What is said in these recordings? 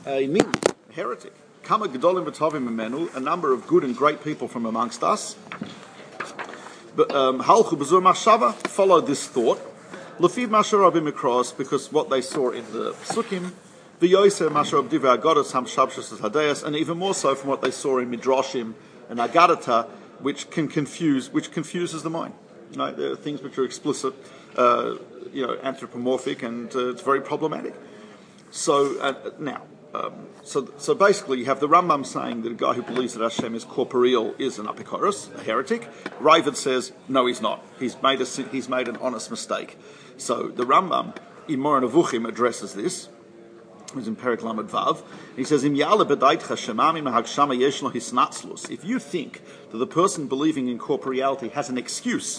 a min, a heretic. Kama gedolim v'tovim imenu, a number of good and great people from amongst us. Halchu b'zur machshava, followed this thought. Lefiv masher rabim mikros, because what they saw in the psukim. V'yoser masher rab divrei agados ham shabshus hadayas, and even more so from what they saw in midrashim and agadata, which confuses the mind. There are things which are explicit, anthropomorphic, and it's very problematic. So so basically, you have the Rambam saying that a guy who believes that Hashem is corporeal is an apikoros, a heretic. Ravid says no, he's not. He's made an honest mistake. So the Rambam in Moreh Nevuchim addresses this. It's in Perek Lamed Vav. He says, if you think that the person believing in corporeality has an excuse,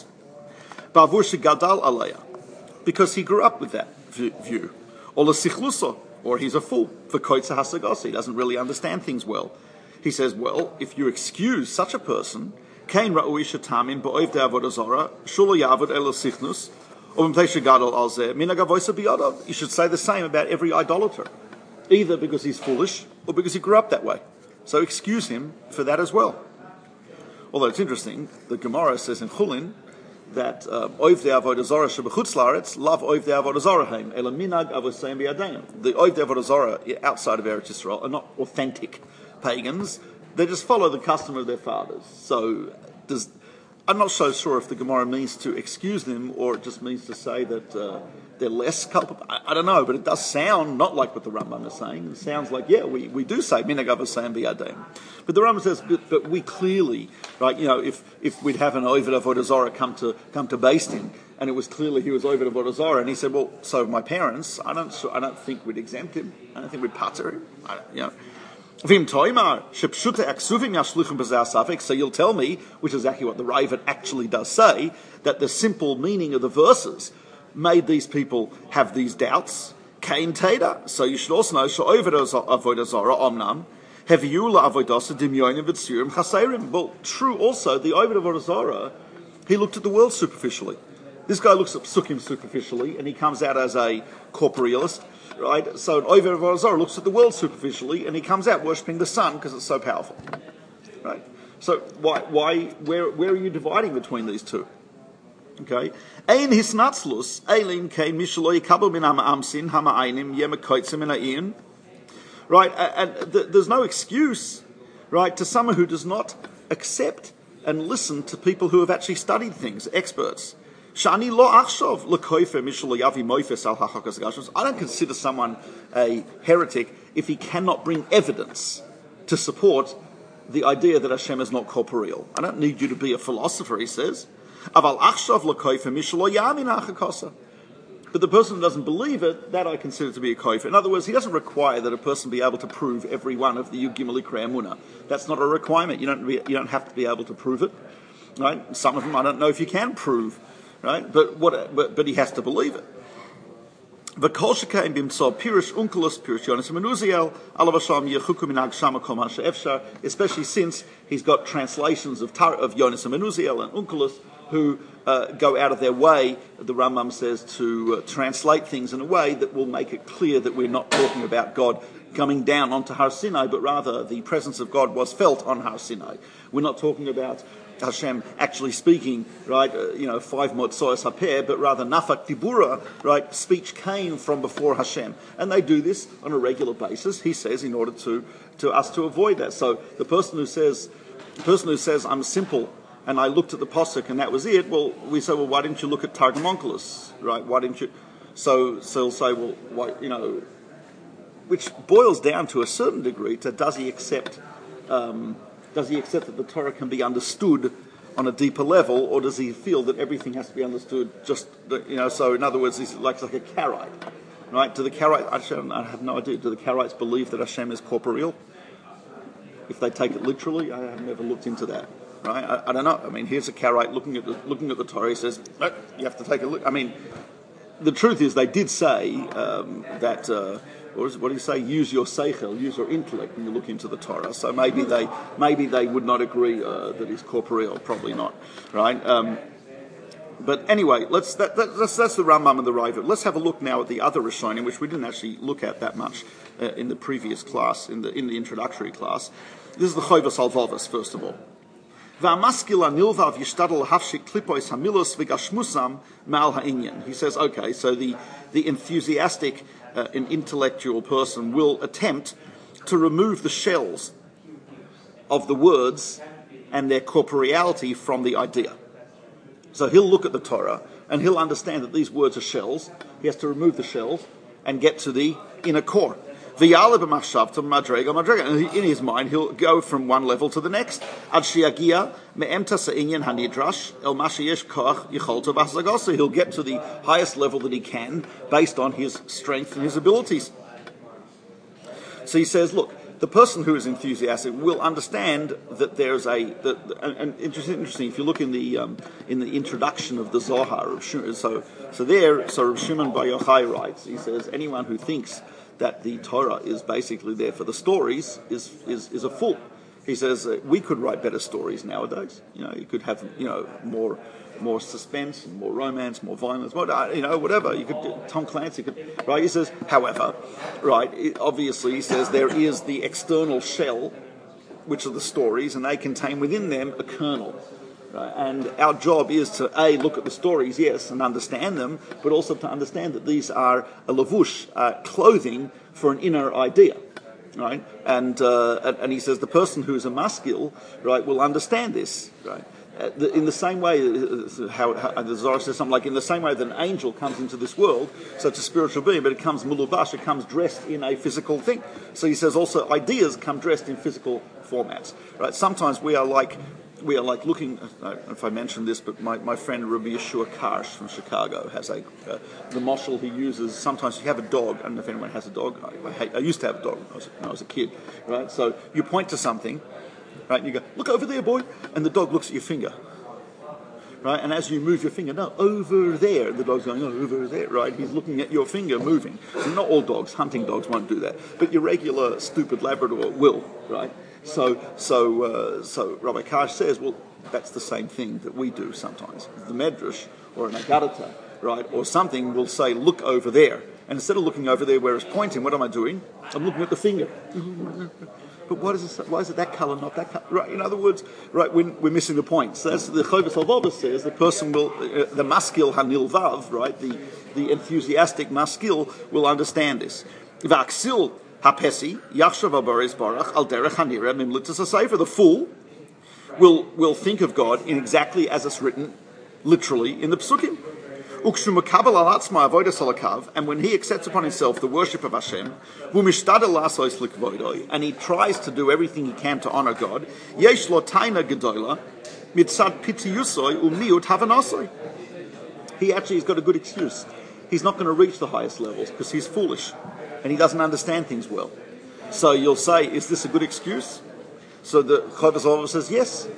because he grew up with that view, or he's a fool, he doesn't really understand things well. He says, well, if you excuse such a person, you should say the same about every idolater, either because he's foolish or because he grew up that way. So excuse him for that as well. Although it's interesting, the Gemara says in Chulin that oivdei avodah zarah shebechutz laaretz lav oivdei avodah zarah heim ela minag avoseim biyadayim. The oivdei avodah zarah outside of Eretz Yisrael are not authentic pagans; they just follow the custom of their fathers. So I'm not so sure if the Gemara means to excuse them or it just means to say that they're less culpable. I don't know, but it does sound not like what the Rambam is saying. It sounds like, we do say minag avoseim biyadayim. But the Rambam says, but we clearly, right? If we'd have an Oved Avodah Zarah come to Beis Din, and it was clearly he was Oved Avodah Zarah, and he said, well, so my parents, I don't think we'd exempt him. I don't think we'd pater him. So you'll tell me, which is exactly what the Ravid actually does say, that the simple meaning of the verses made these people have these doubts. Kain Teda. So you should also know, Avodah Zarah Omnam. Well, true also, the Oved Avodah Zarah, he looked at the world superficially. This guy looks at psukim superficially, and he comes out as a corporealist, right? So an Oved Avodah Zarah looks at the world superficially, and he comes out worshipping the sun because it's so powerful, right? So where are you dividing between these two? Okay, ein hisnatzlus eilim kein mishlo yikabel min amsin hama'ainim yemekoitzim in ayin. Right, and there's no excuse, right, to someone who does not accept and listen to people who have actually studied things, experts. I don't consider someone a heretic if he cannot bring evidence to support the idea that Hashem is not corporeal. I don't need you to be a philosopher, he says. But the person who doesn't believe it, that I consider to be a kofer. In other words, he doesn't require that a person be able to prove every one of the Yud Gimel Ikrei Emunah. That's not a requirement. You don't have to be able to prove it, right? Some of them I don't know if you can prove, right? But he has to believe it. V'kol shekaim b'mtzor pirish unkelos pirish Yonis Menuziel alav Hashem yechuku minag shama kol ma she'efshar. Especially since he's got translations of Yonis Menuziel and Unkelos who go out of their way, the Rambam says, to translate things in a way that will make it clear that we're not talking about God coming down onto Har Sinai, but rather the presence of God was felt on Har Sinai. We're not talking about Hashem actually speaking, right, 5 Motzoos HaPeh, but rather Nafak Dibura, right, speech came from before Hashem. And they do this on a regular basis, he says, in order to us to avoid that. So the person who says, I'm simple, and I looked at the posuk and that was it. Well, we say, why didn't you look at Targum Onkelos, right? Why didn't you? So he'll say, well, why, which boils down to a certain degree to does he accept that the Torah can be understood on a deeper level, or does he feel that everything has to be understood just, So in other words, he's like a Karaite, right? Do the Karaites? Actually, I have no idea. Do the Karaites believe that Hashem is corporeal? If they take it literally, I have never looked into that. Right? I don't know. I mean, here's a Karaite looking at the Torah. He says, "No, you have to take a look." I mean, the truth is, they did say that. What do you say? Use your seichel, use your intellect when you look into the Torah. So maybe they would not agree that he's corporeal. Probably not, right? But anyway, that's the Rambam and the Ravid. Let's have a look now at the other Rishonim, which we didn't actually look at that much in the previous class, in the introductory class. This is the Chovos Halvavos, first of all. He says, okay, so the enthusiastic and intellectual person will attempt to remove the shells of the words and their corporeality from the idea. So he'll look at the Torah and he'll understand that these words are shells. He has to remove the shells and get to the inner core. And in his mind, he'll go from one level to the next. So he'll get to the highest level that he can based on his strength and his abilities. So he says, look, the person who is enthusiastic will understand that there's interesting. If you look in the introduction of the Zohar of Shimon, so Rav Shimon Bar Yochai writes, he says, anyone who thinks that the Torah is basically there for the stories is a fool. He says we could write better stories nowadays. You could have more suspense, and more romance, more violence, whatever. You could Tom Clancy could, right? He says, however, right? Obviously, he says there is the external shell, which are the stories, and they contain within them a kernel. Right? And our job is to look at the stories, yes, and understand them, but also to understand that these are a lavush, clothing for an inner idea. Right? And he says the person who is a maskil, right, will understand this. Right? In the same way, how the Zohar says something like, in the same way that an angel comes into this world, so it's a spiritual being, but it comes mulubash, it comes dressed in a physical thing. So he says also ideas come dressed in physical formats. Right? Sometimes we are like looking, I don't know if I mentioned this, but my friend Rabbi Yeshua Karsh from Chicago has the moshel he uses. Sometimes you have a dog. I don't know if anyone has a dog. I used to have a dog when I was a kid. Right? So you point to something, right, and you go, look over there, boy, and the dog looks at your finger. Right? And as you move your finger, no, over there, the dog's going, over there, right? He's looking at your finger moving. So not all dogs, hunting dogs won't do that, but your regular stupid Labrador will, right? So Rabbi Karsh says, well, that's the same thing that we do sometimes. The Medrash or an Agadata, right, or something will say, look over there. And instead of looking over there where it's pointing, what am I doing? I'm looking at the finger. But why is it that colour, not that colour? Right, in other words, right, we're missing the point. So as the Chovos Halvavos says, the person will, the maskil hanilvav, right, the enthusiastic maskil will understand this. V'aksil hapesi yachshav abaris barach al derech hanira mimlitus hasefer. The fool will think of God in exactly as it's written, literally in the Psukim. And when he accepts upon himself the worship of Hashem, and he tries to do everything he can to honor God, he actually has got a good excuse. He's not going to reach the highest levels because he's foolish and he doesn't understand things well. So you'll say, is this a good excuse? So the Chovos Halvavos says, yes.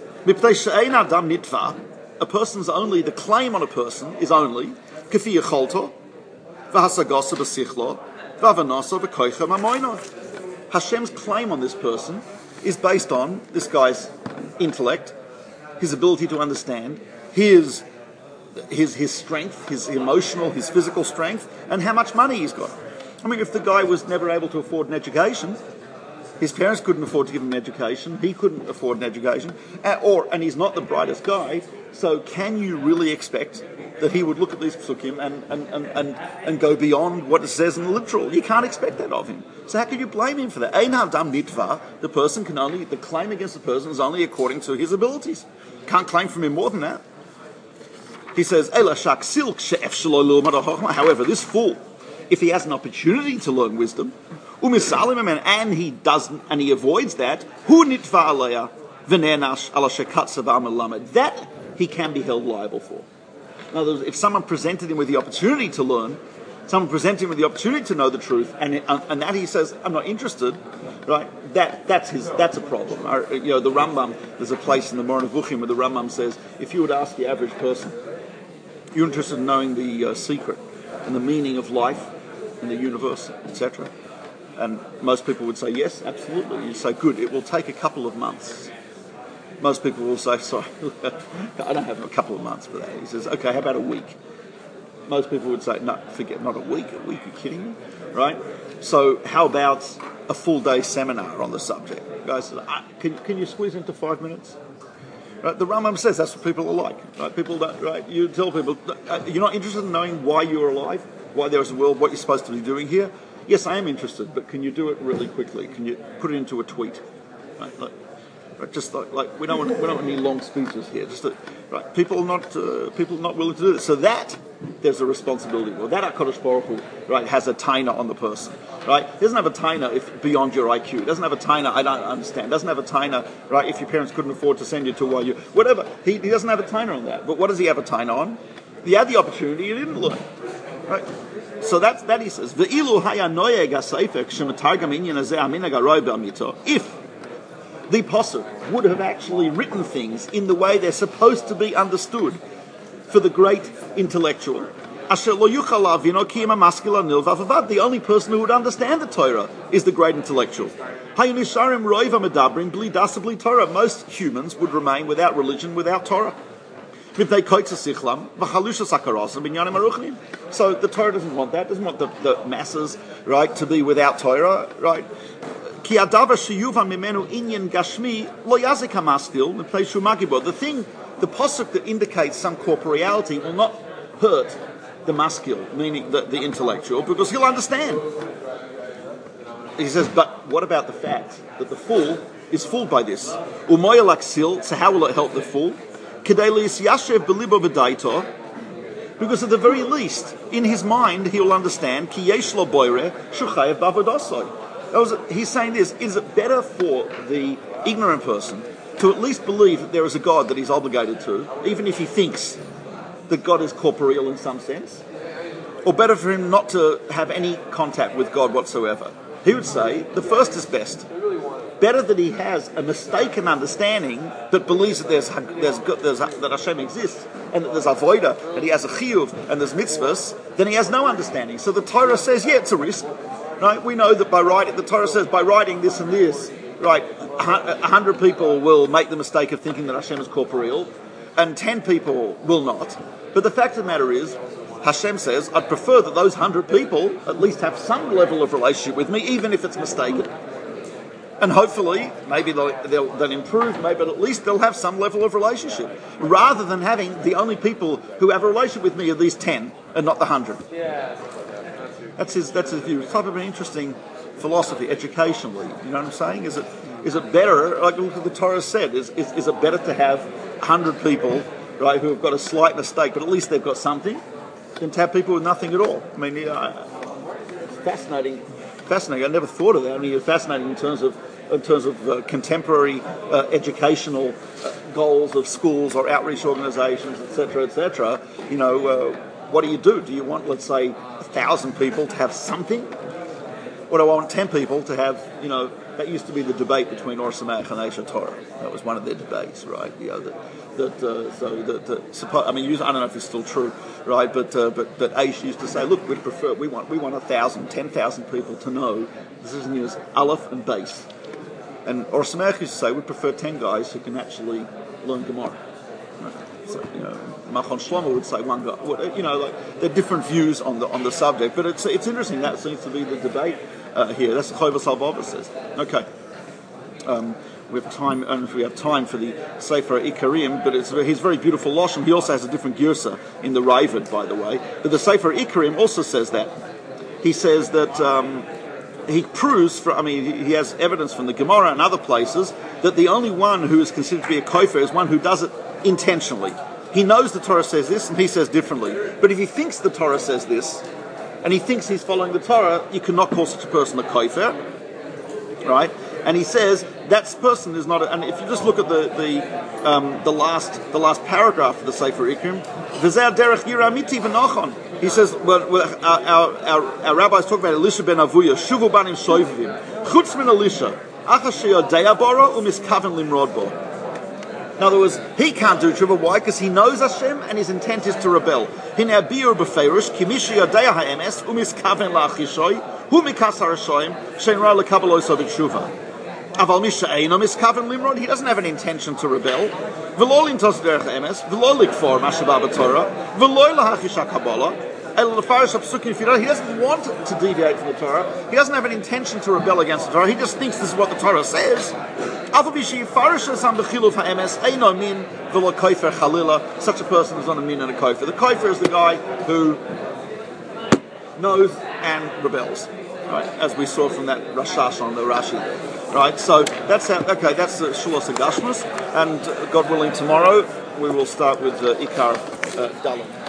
A person's only, the claim on a person is only Kafi Yecholto, V'hasagosa B'sichlo, V'avanosa V'koicha Mamoino. Hashem's claim on this person is based on this guy's intellect, his ability to understand, his strength, his emotional, his physical strength, and how much money he's got. I mean, if the guy was never able to afford an education, his parents couldn't afford to give him an education, he couldn't afford an education, and he's not the brightest guy, so can you really expect that he would look at these psukim and go beyond what it says in the literal? You can't expect that of him. So how can you blame him for that? Ein Adam Nitva, the claim against the person is only according to his abilities. Can't claim from him more than that. He says, however, this fool, if he has an opportunity to learn wisdom, and he doesn't, and he avoids that, that he can be held liable for. In other words, if someone presented him with the opportunity to learn, someone presented him with the opportunity to know the truth, and that he says, I'm not interested, right? That's a problem. The Rambam, there's a place in the Moreh Nevuchim where the Rambam says, if you would ask the average person, you're interested in knowing the secret and the meaning of life and the universe, etc. And most people would say, yes, absolutely. You say, good, it will take a couple of months. Most people will say, sorry, I don't have a couple of months for that. He says, okay, how about a week? most people would say, no, forget, not a week. A week, are you kidding me? Right? So how about a full day seminar on the subject? Guys, can you squeeze into 5 minutes? Right? The Rambam says that's what people are like. Right? People don't, right? You tell people, you're not interested in knowing why you're alive, why there is a world, what you're supposed to be doing here. Yes, I am interested, but can you do it really quickly? Can you put it into a tweet? Right? Just like we don't want any long speeches here. Just right, people are not willing to do this. So that there's a responsibility. Well, that HaKadosh Baruch Hu, right, has a taina on the person. Right, he doesn't have a taina if beyond your IQ. He doesn't have a taina. I don't understand. Doesn't have a taina. Right, if your parents couldn't afford to send you to YU, whatever. He doesn't have a taina on that. But what does he have a taina on? He had the opportunity. He didn't learn. Right. So that he says. Ve'ilu haya noyeg haseifek shematargam inyan hazeh aminag haroi b'amito. If the Pasuk would have actually written things in the way they're supposed to be understood for the great intellectual, the only person who would understand the Torah is the great intellectual. Most humans would remain without religion, without Torah. So the Torah doesn't want that, doesn't want the masses, right, to be without Torah, right? The pasuk that indicates some corporeality will not hurt the maskil, meaning the intellectual, because he'll understand. He says, but what about the fact that the fool is fooled by this? So how will it help the fool? Because at the very least, in his mind, he will understand. He's saying this, is it better for the ignorant person to at least believe that there is a God that he's obligated to, even if he thinks that God is corporeal in some sense? Or better for him not to have any contact with God whatsoever? He would say the first is best. Better that he has a mistaken understanding that believes that that Hashem exists and that there's avodah, that he has a chiyuv and there's mitzvahs, than he has no understanding. So the Torah says, yeah, it's a risk. Right? We know that the Torah says by writing this and this, right, 100 people will make the mistake of thinking that Hashem is corporeal, and 10 people will not. But the fact of the matter is, Hashem says, I'd prefer that those 100 people at least have some level of relationship with me, even if it's mistaken. And hopefully, maybe they'll improve, maybe at least they'll have some level of relationship. Rather than having the only people who have a relationship with me are these 10 and not the 100. Yeah. That's his view. It's type of an interesting philosophy, educationally. You know what I'm saying? Is it better, like the Torah said, is it better to have 100 people, right, who have got a slight mistake, but at least they've got something, than to have people with nothing at all? I mean, it's fascinating. I never thought of that. I mean, it's fascinating in terms of contemporary educational goals of schools or outreach organisations, etc., etc. You know, what do? Do you want, let's say, 1,000 people to have something? Or do I want 10 people to have, you know, that used to be the debate between Or Sameach and Aish Torah. That was one of their debates, right? You know, I don't know if it's still true, right? But Aish used to say, look, we want 1,000, 10,000 people to know this is news Aleph and Beis. And Or Sameach used to say, we prefer 10 guys who can actually learn Gemara. Right? So, you know, Machon Shlomo would say one guy. You know, like there are different views on the subject, but it's interesting. That seems to be the debate here. That's what Chovos HaLevavos says. Okay, we have time, and if we have time for the Sefer Ikarim, but he's very beautiful lashon. He also has a different girsa in the Ravid, by the way. But the Sefer Ikarim also says that. He says that. He proves, he has evidence from the Gemara and other places that the only one who is considered to be a kofer is one who does it intentionally. He knows the Torah says this and he says differently. But if he thinks the Torah says this and he thinks he's following the Torah, you cannot call such a person a kofer, right? And he says that person is not. And if you just look at the last paragraph of the Sefer Ikarim, v'zeh derech yira amiti v'nachon. He says, our rabbis talk about Elisha ben Avuya, shuvu banim shoivim, chutz min Elisha, achas sheyodea bora umiskaven limrod bo. In other words, he can't do tshuva. Why? Because he knows Hashem and his intent is to rebel. Hine abir b'feirush, ki mi sheyodea ha'emes umiskaven la'achishoy, hu mikas harashoyim, shein ra lekabel oiso b'tshuva. Aval misha eino miskaven limrod, he doesn't have an intention to rebel. V'lo lintos derech ha'emes, v'lo likfor ma'sheba b'torah, v'lo lahachish ha'kabbalah, He doesn't want to deviate from the Torah. He doesn't have an intention to rebel against the Torah. He just thinks this is what the Torah says. Such a person is not a min and a kofer. The kofer is the guy who knows and rebels, right? As we saw from that Rashash on the Rashi, right? So that's the Shulos Agashmus, and God willing, tomorrow we will start with Ikar Dalam.